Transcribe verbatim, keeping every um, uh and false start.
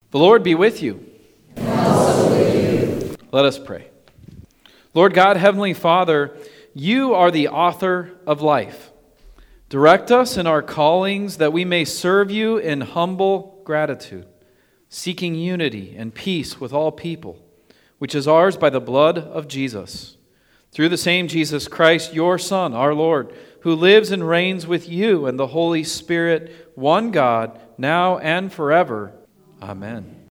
The Lord be with you. And also with you. Let us pray. Lord God, Heavenly Father, you are the author of life. Direct us in our callings that we may serve you in humble gratitude, seeking unity and peace with all people, which is ours by the blood of Jesus. Through the same Jesus Christ, your Son, our Lord, who lives and reigns with you and the Holy Spirit, one God, now and forever. Amen.